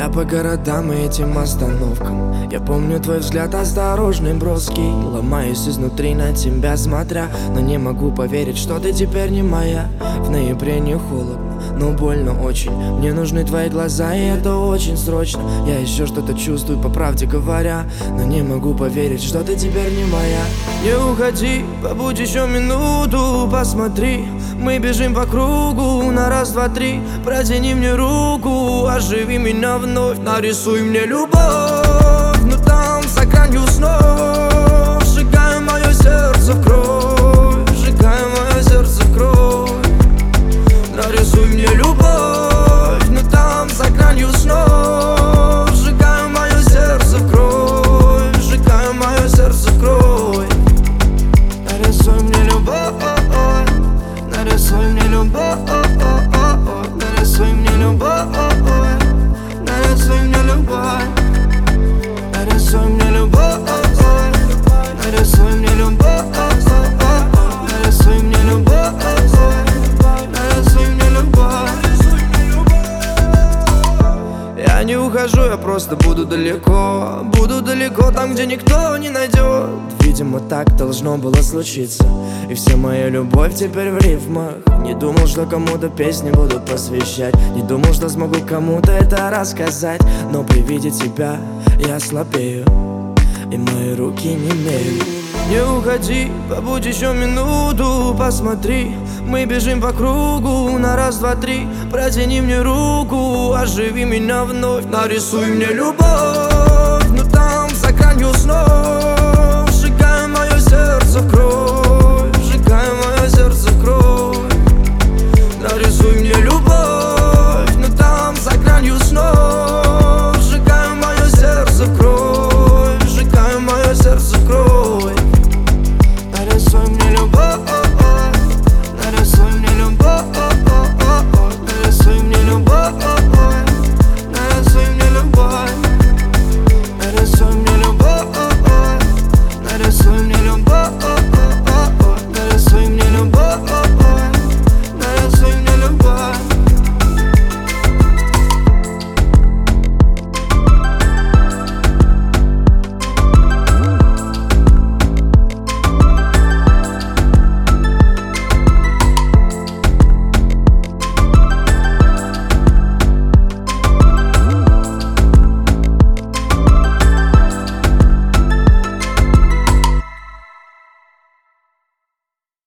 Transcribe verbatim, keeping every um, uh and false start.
Я по городам и этим остановкам. Я помню твой взгляд осторожный, броский. Ломаюсь изнутри на тебя смотря, но не могу поверить, что ты теперь не моя. В ноябре не холодно, но больно очень. Мне нужны твои глаза, и это очень срочно. Я еще что-то чувствую, по правде говоря, но не могу поверить, что ты теперь не моя. Не уходи, побудь еще минуту, посмотри. Мы бежим по кругу на раз, два, три. Протяни мне руку, оживи меня вновь. Нарисуй мне любовь, но там за гранью снов. Сжигай мое сердце в кровь, сжигай мое сердце в кровь. Нарисуй мне любовь, но там за гранью снов. Сжигай мое сердце в кровь, сжигай мое сердце в кровь. Нарисуй мне любовь, нарисуй мне любовь, нарисуй мне любовь, нарисуй мне любовь, нарисуй мне любовь, нарисуй мне любовь, нарисуй мне любовь, нарисуй мне любовь. Я не ухожу, я просто буду далеко. Буду далеко там, где никто не найдет. Видимо, так должно было случиться. И вся моя любовь теперь в рифмах. Не думал, что кому-то песни буду посвящать. Не думал, что смогу кому-то это рассказать. Но при виде тебя я слабею, и мои руки немеют. Не уходи, побудь еще минуту, посмотри. Мы бежим по кругу на раз, два, три. Протяни мне руку, оживи меня вновь. Нарисуй мне любовь, но там за гранью снов.